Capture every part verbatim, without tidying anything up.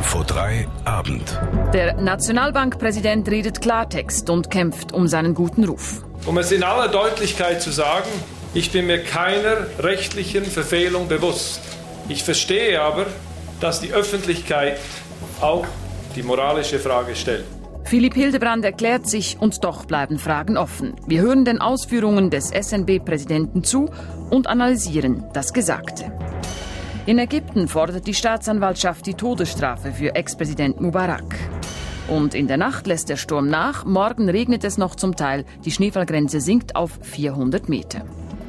Info drei Abend. Der Nationalbankpräsident redet Klartext und kämpft um seinen guten Ruf. Um es in aller Deutlichkeit zu sagen, ich bin mir keiner rechtlichen Verfehlung bewusst. Ich verstehe aber, dass die Öffentlichkeit auch die moralische Frage stellt. Philipp Hildebrand erklärt sich und doch bleiben Fragen offen. Wir hören den Ausführungen des S N B-Präsidenten zu und analysieren das Gesagte. In Ägypten fordert die Staatsanwaltschaft die Todesstrafe für Ex-Präsident Mubarak. Und in der Nacht lässt der Sturm nach. Morgen regnet es noch zum Teil. Die Schneefallgrenze sinkt auf vierhundert Meter.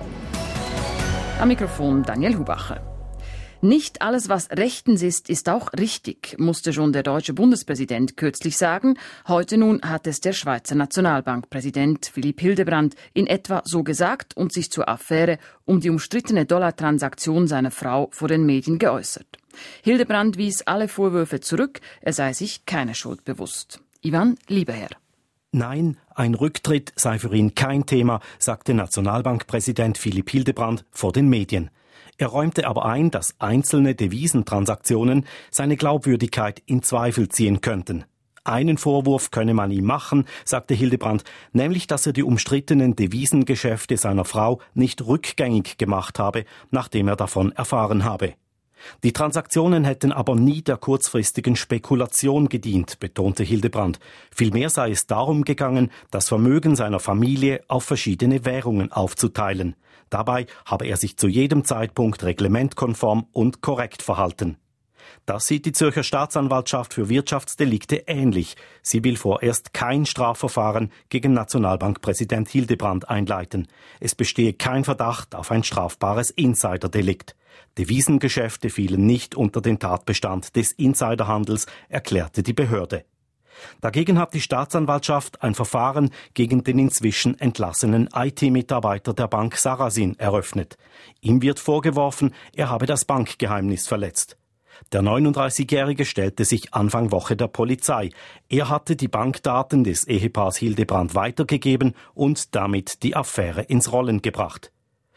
Am Mikrofon Daniel Hubacher. Nicht alles, was rechtens ist, ist auch richtig, musste schon der deutsche Bundespräsident kürzlich sagen. Heute nun hat es der Schweizer Nationalbankpräsident Philipp Hildebrand in etwa so gesagt und sich zur Affäre um die umstrittene Dollartransaktion seiner Frau vor den Medien geäußert. Hildebrand wies alle Vorwürfe zurück, er sei sich keiner Schuld bewusst. Ivan Lieberherr. Nein, ein Rücktritt sei für ihn kein Thema, sagte Nationalbankpräsident Philipp Hildebrand vor den Medien. Er räumte aber ein, dass einzelne Devisentransaktionen seine Glaubwürdigkeit in Zweifel ziehen könnten. Einen Vorwurf könne man ihm machen, sagte Hildebrand, nämlich, dass er die umstrittenen Devisengeschäfte seiner Frau nicht rückgängig gemacht habe, nachdem er davon erfahren habe. Die Transaktionen hätten aber nie der kurzfristigen Spekulation gedient, betonte Hildebrand. Vielmehr sei es darum gegangen, das Vermögen seiner Familie auf verschiedene Währungen aufzuteilen. Dabei habe er sich zu jedem Zeitpunkt reglementkonform und korrekt verhalten. Das sieht die Zürcher Staatsanwaltschaft für Wirtschaftsdelikte ähnlich. Sie will vorerst kein Strafverfahren gegen Nationalbankpräsident Hildebrand einleiten. Es bestehe kein Verdacht auf ein strafbares Insiderdelikt. Devisengeschäfte fielen nicht unter den Tatbestand des Insiderhandels, erklärte die Behörde. Dagegen hat die Staatsanwaltschaft ein Verfahren gegen den inzwischen entlassenen I T-Mitarbeiter der Bank Sarasin eröffnet. Ihm wird vorgeworfen, er habe das Bankgeheimnis verletzt. Der neununddreißigjährige stellte sich Anfang Woche der Polizei. Er hatte die Bankdaten des Ehepaars Hildebrand weitergegeben und damit die Affäre ins Rollen gebracht.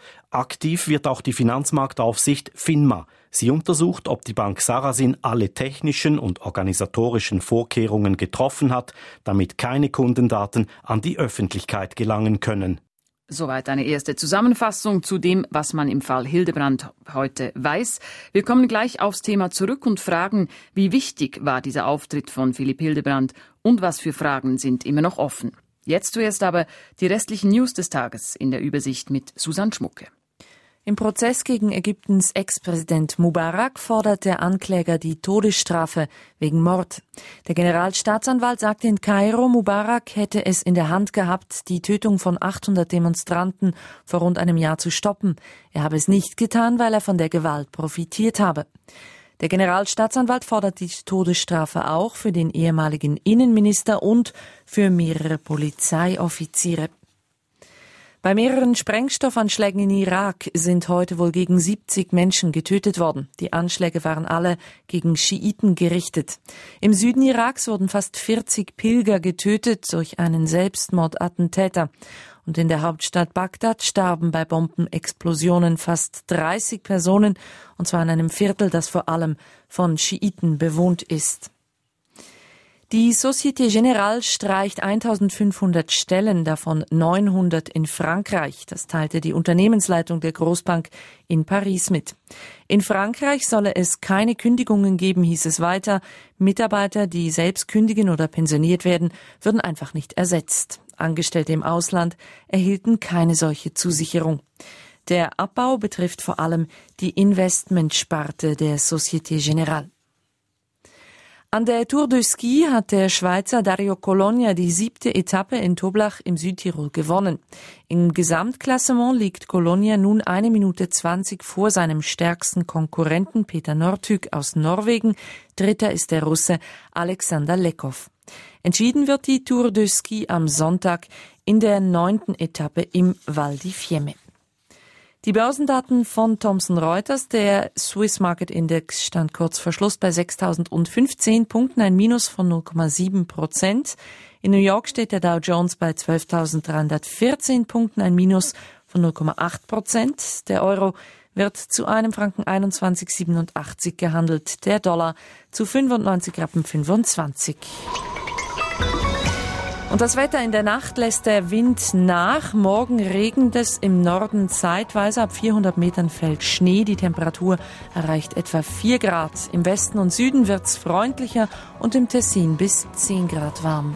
Aktiv wird auch die Finanzmarktaufsicht FINMA. Sie untersucht, ob die Bank Sarasin alle technischen und organisatorischen Vorkehrungen getroffen hat, damit keine Kundendaten an die Öffentlichkeit gelangen können. Soweit eine erste Zusammenfassung zu dem, was man im Fall Hildebrand heute weiß. Wir kommen gleich aufs Thema zurück und fragen, wie wichtig war dieser Auftritt von Philipp Hildebrand und was für Fragen sind immer noch offen. Jetzt zuerst aber die restlichen News des Tages in der Übersicht mit Susanne Schmucke. Im Prozess gegen Ägyptens Ex-Präsident Mubarak fordert der Ankläger die Todesstrafe wegen Mord. Der Generalstaatsanwalt sagte in Kairo, Mubarak hätte es in der Hand gehabt, die Tötung von achthundert Demonstranten vor rund einem Jahr zu stoppen. Er habe es nicht getan, weil er von der Gewalt profitiert habe. Der Generalstaatsanwalt fordert die Todesstrafe auch für den ehemaligen Innenminister und für mehrere Polizeioffiziere. Bei mehreren Sprengstoffanschlägen in Irak sind heute wohl gegen siebzig Menschen getötet worden. Die Anschläge waren alle gegen Schiiten gerichtet. Im Süden Iraks wurden fast vierzig Pilger getötet durch einen Selbstmordattentäter. Und in der Hauptstadt Bagdad starben bei Bombenexplosionen fast dreißig Personen, und zwar in einem Viertel, das vor allem von Schiiten bewohnt ist. Die Société Générale streicht eintausendfünfhundert Stellen, davon neunhundert in Frankreich. Das teilte die Unternehmensleitung der Großbank in Paris mit. In Frankreich solle es keine Kündigungen geben, hieß es weiter. Mitarbeiter, die selbst kündigen oder pensioniert werden, würden einfach nicht ersetzt. Angestellte im Ausland erhielten keine solche Zusicherung. Der Abbau betrifft vor allem die Investmentsparte der Société Générale. An der Tour de Ski hat der Schweizer Dario Cologna die siebte Etappe in Toblach im Südtirol gewonnen. Im Gesamtklassement liegt Cologna nun eine Minute zwanzig vor seinem stärksten Konkurrenten Peter Northug aus Norwegen. Dritter ist der Russe Alexander Lekov. Entschieden wird die Tour de Ski am Sonntag in der neunten Etappe im Val di Fiemme. Die Börsendaten von Thomson Reuters, der Swiss Market Index stand kurz vor Schluss bei sechstausendfünfzehn Punkten, ein Minus von null Komma sieben Prozent. In New York steht der Dow Jones bei zwölftausenddreihundertvierzehn Punkten, ein Minus von null Komma acht Prozent. Der Euro wird zu einem Franken einundzwanzig Komma siebenundachtzig gehandelt. Der Dollar zu fünfundneunzig Komma fünfundzwanzig. Und das Wetter: in der Nacht lässt der Wind nach. Morgen regnet es im Norden zeitweise. Ab vierhundert Metern fällt Schnee. Die Temperatur erreicht etwa vier Grad. Im Westen und Süden wird es freundlicher und im Tessin bis zehn Grad warm.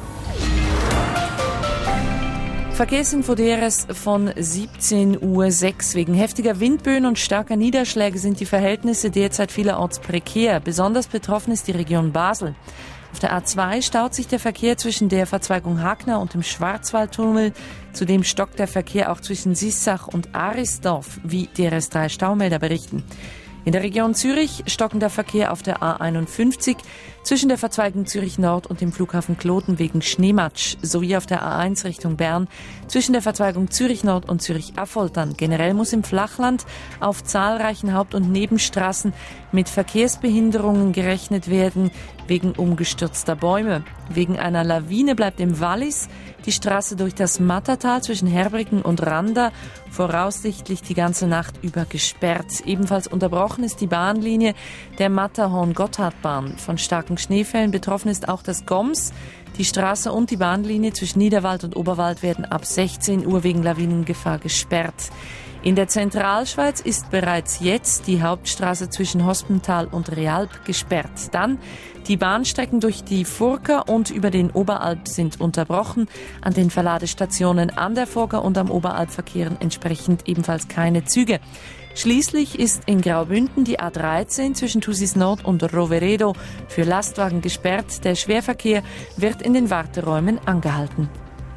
Verkehrsinfo D R S von siebzehn Uhr sechs. Wegen heftiger Windböen und starker Niederschläge sind die Verhältnisse derzeit vielerorts prekär. Besonders betroffen ist die Region Basel. Auf der A zwei staut sich der Verkehr zwischen der Verzweigung Hagner und dem Schwarzwaldtunnel. Zudem stockt der Verkehr auch zwischen Sissach und Arisdorf, wie D R S drei Staumelder berichten. In der Region Zürich stockend der Verkehr auf der A einundfünfzig zwischen der Verzweigung Zürich Nord und dem Flughafen Kloten wegen Schneematsch, sowie auf der A eins Richtung Bern zwischen der Verzweigung Zürich Nord und Zürich Affoltern. Generell muss im Flachland auf zahlreichen Haupt- und Nebenstraßen mit Verkehrsbehinderungen gerechnet werden wegen umgestürzter Bäume. Wegen einer Lawine bleibt im Wallis die Straße durch das Mattertal zwischen Herbrigen und Randa voraussichtlich die ganze Nacht über gesperrt. Ebenfalls unterbrochen ist die Bahnlinie der Matterhorn-Gotthardbahn. Von starken Schneefällen betroffen ist auch das Goms. Die Straße und die Bahnlinie zwischen Niederwald und Oberwald werden ab sechzehn Uhr wegen Lawinengefahr gesperrt. In der Zentralschweiz ist bereits jetzt die Hauptstraße zwischen Hospental und Realp gesperrt. Dann die Bahnstrecken durch die Furka und über den Oberalp sind unterbrochen. An den Verladestationen an der Furka und am Oberalp verkehren entsprechend ebenfalls keine Züge. Schließlich ist in Graubünden die A dreizehn zwischen Thusis Nord und Roveredo für Lastwagen gesperrt. Der Schwerverkehr wird in den Warteräumen angehalten.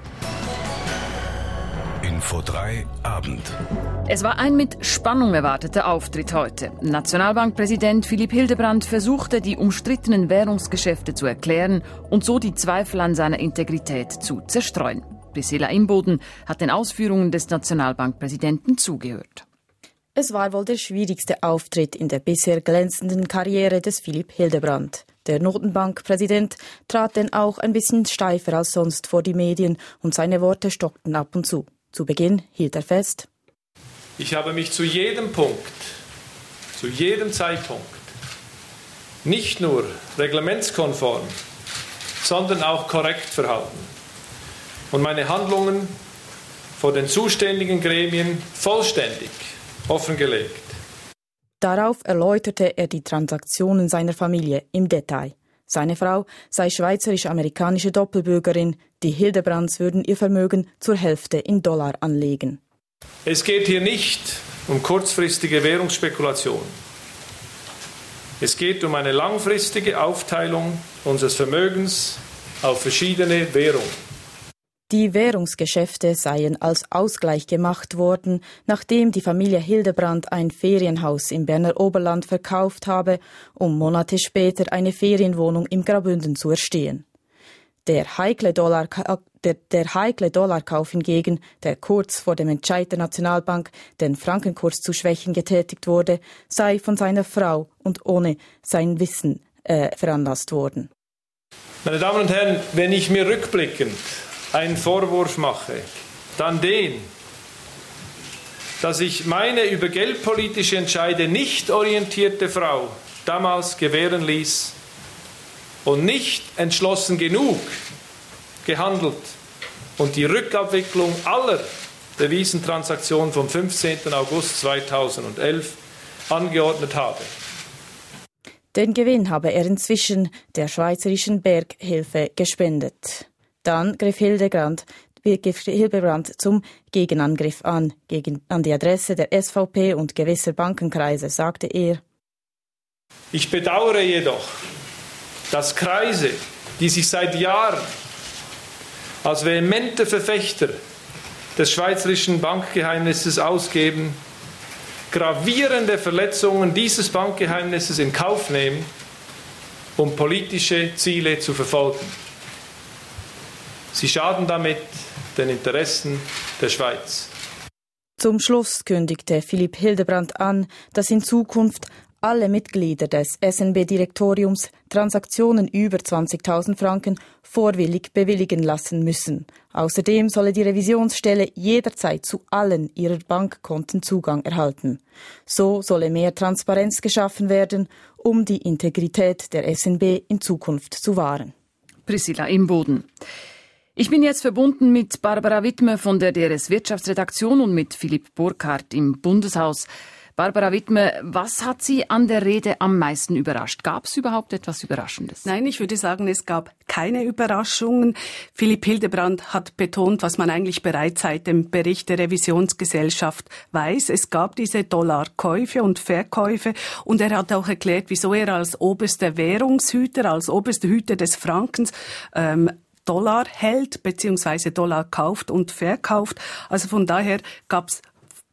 Info drei Abend. Es war ein mit Spannung erwarteter Auftritt heute. Nationalbankpräsident Philipp Hildebrand versuchte, die umstrittenen Währungsgeschäfte zu erklären und so die Zweifel an seiner Integrität zu zerstreuen. Priscilla Imboden hat den Ausführungen des Nationalbankpräsidenten zugehört. Es war wohl der schwierigste Auftritt in der bisher glänzenden Karriere des Philipp Hildebrand. Der Notenbankpräsident trat denn auch ein bisschen steifer als sonst vor die Medien und seine Worte stockten ab und zu. Zu Beginn hielt er fest: Ich habe mich zu jedem Punkt, zu jedem Zeitpunkt, nicht nur reglementskonform, sondern auch korrekt verhalten und meine Handlungen vor den zuständigen Gremien vollständig offengelegt. Darauf erläuterte er die Transaktionen seiner Familie im Detail. Seine Frau sei schweizerisch-amerikanische Doppelbürgerin. Die Hildebrands würden ihr Vermögen zur Hälfte in Dollar anlegen. Es geht hier nicht um kurzfristige Währungsspekulation. Es geht um eine langfristige Aufteilung unseres Vermögens auf verschiedene Währungen. Die Währungsgeschäfte seien als Ausgleich gemacht worden, nachdem die Familie Hildebrand ein Ferienhaus im Berner Oberland verkauft habe, um Monate später eine Ferienwohnung im Graubünden zu erstehen. Der heikle, Dollar, der, der heikle Dollarkauf hingegen, der kurz vor dem Entscheid der Nationalbank, den Frankenkurs zu schwächen getätigt wurde, sei von seiner Frau und ohne sein Wissen äh, veranlasst worden. Meine Damen und Herren, wenn ich mir rückblickend einen Vorwurf mache, dann den, dass ich meine über geldpolitische Entscheide nicht orientierte Frau damals gewähren ließ und nicht entschlossen genug gehandelt und die Rückabwicklung aller Devisentransaktionen vom fünfzehnten August zweitausendelf angeordnet habe. Den Gewinn habe er inzwischen der Schweizerischen Berghilfe gespendet. Dann griff Hildebrand, Hildebrand zum Gegenangriff an. Gegen, an die Adresse der S V P und gewisser Bankenkreise sagte er: Ich bedauere jedoch, dass Kreise, die sich seit Jahren als vehemente Verfechter des schweizerischen Bankgeheimnisses ausgeben, gravierende Verletzungen dieses Bankgeheimnisses in Kauf nehmen, um politische Ziele zu verfolgen. Sie schaden damit den Interessen der Schweiz. Zum Schluss kündigte Philipp Hildebrand an, dass in Zukunft alle Mitglieder des S N B-Direktoriums Transaktionen über zwanzigtausend Franken vorwillig bewilligen lassen müssen. Außerdem solle die Revisionsstelle jederzeit zu allen ihrer Bankkonten Zugang erhalten. So solle mehr Transparenz geschaffen werden, um die Integrität der S N B in Zukunft zu wahren. Priscilla Imboden. Ich bin jetzt verbunden mit Barbara Wittmer von der D R S Wirtschaftsredaktion und mit Philipp Burkhardt im Bundeshaus. Barbara Wittmer, was hat Sie an der Rede am meisten überrascht? Gab es überhaupt etwas Überraschendes? Nein, ich würde sagen, es gab keine Überraschungen. Philipp Hildebrand hat betont, was man eigentlich bereits seit dem Bericht der Revisionsgesellschaft weiß. Es gab diese Dollarkäufe und Verkäufe und er hat auch erklärt, wieso er als oberster Währungshüter, als oberster Hüter des Frankens ähm, Dollar hält bzw. Dollar kauft und verkauft. Also von daher gab es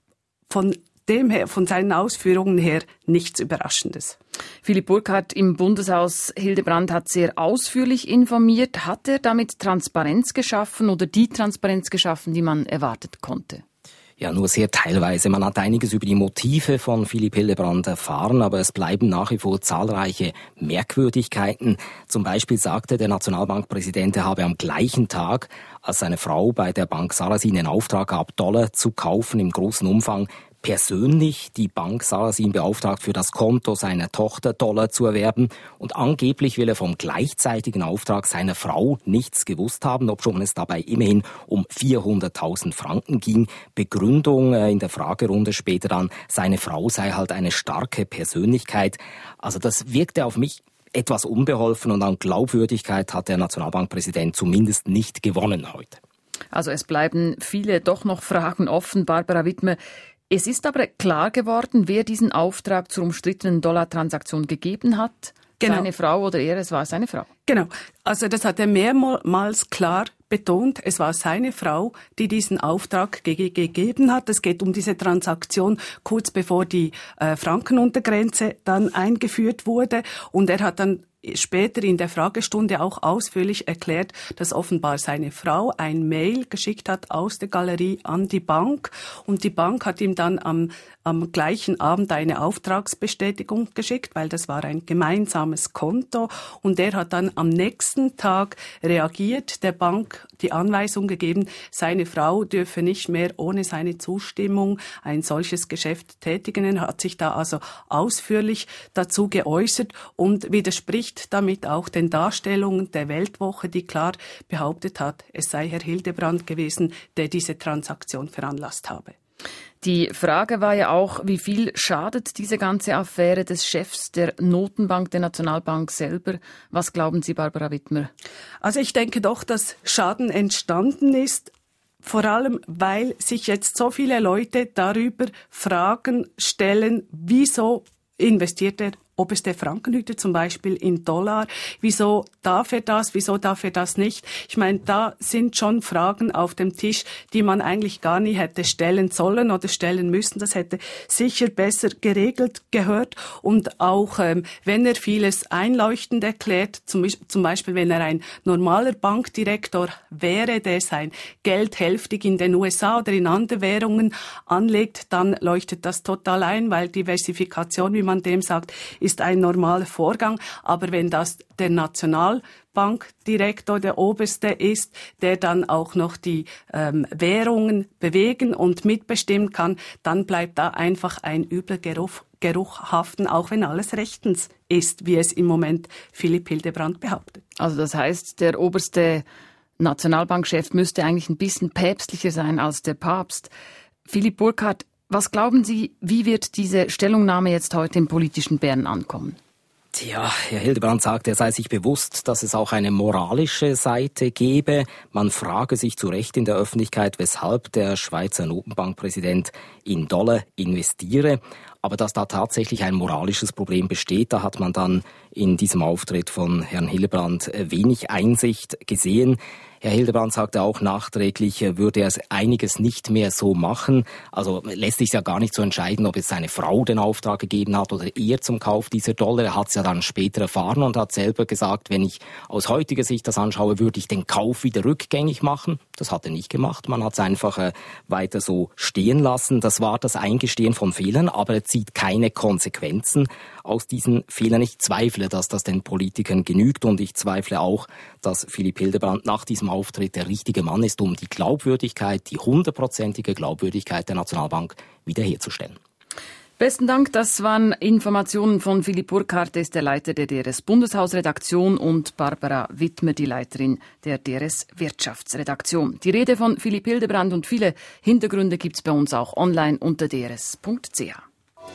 von dem her, von seinen Ausführungen her nichts Überraschendes. Philipp Burkhardt im Bundeshaus. Hildebrand hat sehr ausführlich informiert. Hat er damit Transparenz geschaffen oder die Transparenz geschaffen, die man erwartet konnte? Ja, nur sehr teilweise. Man hat einiges über die Motive von Philipp Hildebrand erfahren, aber es bleiben nach wie vor zahlreiche Merkwürdigkeiten. Zum Beispiel sagte der Nationalbankpräsident, er habe am gleichen Tag, als seine Frau bei der Bank Sarasin den Auftrag gab, Dollar zu kaufen im großen Umfang, persönlich die Bank Sarasin beauftragt, für das Konto seiner Tochter Dollar zu erwerben. Und angeblich will er vom gleichzeitigen Auftrag seiner Frau nichts gewusst haben, obschon es dabei immerhin um vierhunderttausend Franken ging. Begründung in der Fragerunde später dann, seine Frau sei halt eine starke Persönlichkeit. Also das wirkte auf mich etwas unbeholfen und an Glaubwürdigkeit hat der Nationalbankpräsident zumindest nicht gewonnen heute. Also es bleiben viele doch noch Fragen offen, Barbara Wittmer. Es ist aber klar geworden, wer diesen Auftrag zur umstrittenen Dollartransaktion gegeben hat. Genau. Seine Frau oder er, es war seine Frau. Genau, also das hat er mehrmals klar betont. Es war seine Frau, die diesen Auftrag ge- gegeben hat. Es geht um diese Transaktion kurz bevor die äh, Frankenuntergrenze dann eingeführt wurde. Und er hat dann später in der Fragestunde auch ausführlich erklärt, dass offenbar seine Frau ein Mail geschickt hat aus der Galerie an die Bank und die Bank hat ihm dann am, am gleichen Abend eine Auftragsbestätigung geschickt, weil das war ein gemeinsames Konto und er hat dann am nächsten Tag reagiert, der Bank die Anweisung gegeben, seine Frau dürfe nicht mehr ohne seine Zustimmung ein solches Geschäft tätigen. Er hat sich da also ausführlich dazu geäußert und widerspricht damit auch den Darstellungen der Weltwoche, die klar behauptet hat, es sei Herr Hildebrand gewesen, der diese Transaktion veranlasst habe. Die Frage war ja auch, wie viel schadet diese ganze Affäre des Chefs der Notenbank, der Nationalbank selber? Was glauben Sie, Barbara Wittmer? Also ich denke doch, dass Schaden entstanden ist, vor allem weil sich jetzt so viele Leute darüber Fragen stellen, wieso investiert er oberste Frankenhüter zum Beispiel in Dollar. Wieso darf er das? Wieso darf er das nicht? Ich meine, da sind schon Fragen auf dem Tisch, die man eigentlich gar nie hätte stellen sollen oder stellen müssen. Das hätte sicher besser geregelt gehört. Und auch, ähm, wenn er vieles einleuchtend erklärt, zum, zum Beispiel, wenn er ein normaler Bankdirektor wäre, der sein Geld hälftig in den U S A oder in andere Währungen anlegt, dann leuchtet das total ein, weil Diversifikation, wie man dem sagt, ist ein normaler Vorgang. Aber wenn das der Nationalbankdirektor, der Oberste ist, der dann auch noch die ähm, Währungen bewegen und mitbestimmen kann, dann bleibt da einfach ein übler Geruch, Geruch haften, auch wenn alles rechtens ist, wie es im Moment Philipp Hildebrand behauptet. Also das heißt, der oberste Nationalbankchef müsste eigentlich ein bisschen päpstlicher sein als der Papst. Philipp Burkhardt, was glauben Sie, wie wird diese Stellungnahme jetzt heute im politischen Bern ankommen? Tja, Herr Hildebrand sagt, er sei sich bewusst, dass es auch eine moralische Seite gebe. Man frage sich zu Recht in der Öffentlichkeit, weshalb der Schweizer Notenbankpräsident in Dollar investiere. Aber dass da tatsächlich ein moralisches Problem besteht, da hat man dann in diesem Auftritt von Herrn Hildebrand wenig Einsicht gesehen. Herr Hildebrand sagte auch nachträglich, würde er einiges nicht mehr so machen. Also lässt sich ja gar nicht so entscheiden, ob es seine Frau den Auftrag gegeben hat oder er zum Kauf dieser Dollar. Er hat es ja dann später erfahren und hat selber gesagt, wenn ich aus heutiger Sicht das anschaue, würde ich den Kauf wieder rückgängig machen. Das hat er nicht gemacht. Man hat es einfach äh, weiter so stehen lassen. Das war das Eingestehen von Fehlern. Aber zieht keine Konsequenzen aus diesen Fehlern. Ich zweifle, dass das den Politikern genügt und ich zweifle auch, dass Philipp Hildebrand nach diesem Auftritt der richtige Mann ist, um die Glaubwürdigkeit, die hundertprozentige Glaubwürdigkeit der Nationalbank wiederherzustellen. Besten Dank, das waren Informationen von Philipp Burkhardt, ist der Leiter der D R S-Bundeshausredaktion, und Barbara Wittmer, die Leiterin der D R S-Wirtschaftsredaktion. Die Rede von Philipp Hildebrand und viele Hintergründe gibt's bei uns auch online unter d r s punkt c h.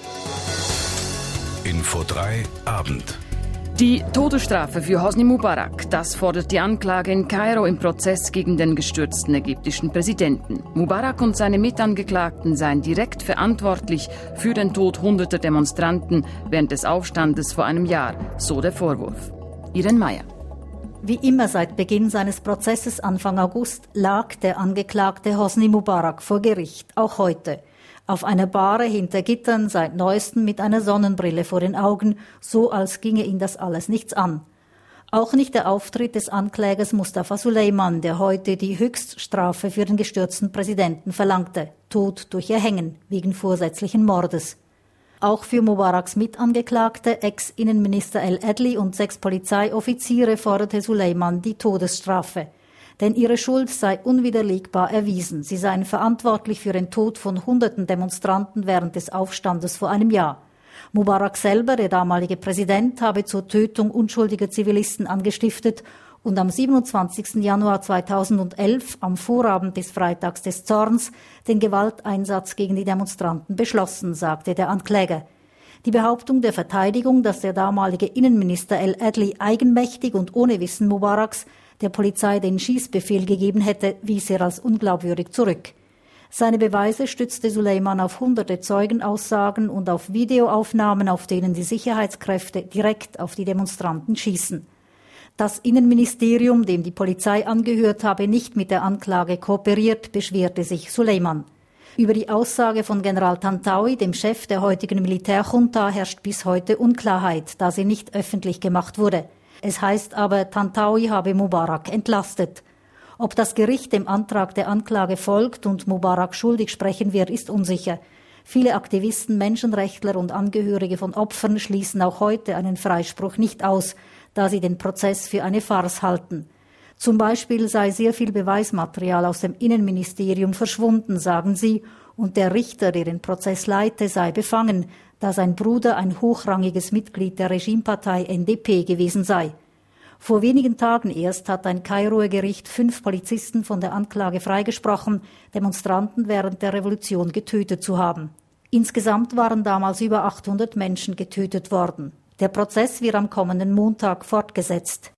Info drei Abend. Die Todesstrafe für Hosni Mubarak, das fordert die Anklage in Kairo im Prozess gegen den gestürzten ägyptischen Präsidenten. Mubarak und seine Mitangeklagten seien direkt verantwortlich für den Tod hunderter Demonstranten während des Aufstandes vor einem Jahr, so der Vorwurf. Irene Meyer. Wie immer seit Beginn seines Prozesses Anfang August lag der Angeklagte Hosni Mubarak vor Gericht, auch heute. Auf einer Bahre hinter Gittern, seit neuestem mit einer Sonnenbrille vor den Augen, so als ginge ihn das alles nichts an. Auch nicht der Auftritt des Anklägers Mustafa Suleyman, der heute die Höchststrafe für den gestürzten Präsidenten verlangte, Tod durch Erhängen wegen vorsätzlichen Mordes. Auch für Mubaraks Mitangeklagte, Ex-Innenminister El Adly und sechs Polizeioffiziere forderte Suleyman die Todesstrafe. Denn ihre Schuld sei unwiderlegbar erwiesen. Sie seien verantwortlich für den Tod von hunderten Demonstranten während des Aufstandes vor einem Jahr. Mubarak selber, der damalige Präsident, habe zur Tötung unschuldiger Zivilisten angestiftet und am siebenundzwanzigsten Januar zweitausendelf, am Vorabend des Freitags des Zorns, den Gewalteinsatz gegen die Demonstranten beschlossen, sagte der Ankläger. Die Behauptung der Verteidigung, dass der damalige Innenminister El Adly eigenmächtig und ohne Wissen Mubaraks der Polizei den Schießbefehl gegeben hätte, wies er als unglaubwürdig zurück. Seine Beweise stützte Suleyman auf hunderte Zeugenaussagen und auf Videoaufnahmen, auf denen die Sicherheitskräfte direkt auf die Demonstranten schießen. Das Innenministerium, dem die Polizei angehört habe, nicht mit der Anklage kooperiert, beschwerte sich Suleyman. Über die Aussage von General Tantawi, dem Chef der heutigen Militärjunta, herrscht bis heute Unklarheit, da sie nicht öffentlich gemacht wurde. Es heißt aber, Tantawi habe Mubarak entlastet. Ob das Gericht dem Antrag der Anklage folgt und Mubarak schuldig sprechen wird, ist unsicher. Viele Aktivisten, Menschenrechtler und Angehörige von Opfern schließen auch heute einen Freispruch nicht aus, da sie den Prozess für eine Farce halten. Zum Beispiel sei sehr viel Beweismaterial aus dem Innenministerium verschwunden, sagen sie, und der Richter, der den Prozess leite, sei befangen, da sein Bruder ein hochrangiges Mitglied der Regimepartei N D P gewesen sei. Vor wenigen Tagen erst hat ein Kairoer Gericht fünf Polizisten von der Anklage freigesprochen, Demonstranten während der Revolution getötet zu haben. Insgesamt waren damals über achthundert Menschen getötet worden. Der Prozess wird am kommenden Montag fortgesetzt.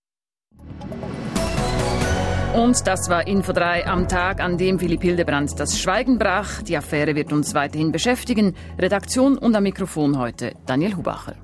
Und das war Info drei am Tag, an dem Philipp Hildebrand das Schweigen brach. Die Affäre wird uns weiterhin beschäftigen. Redaktion und am Mikrofon heute Daniel Hubacher.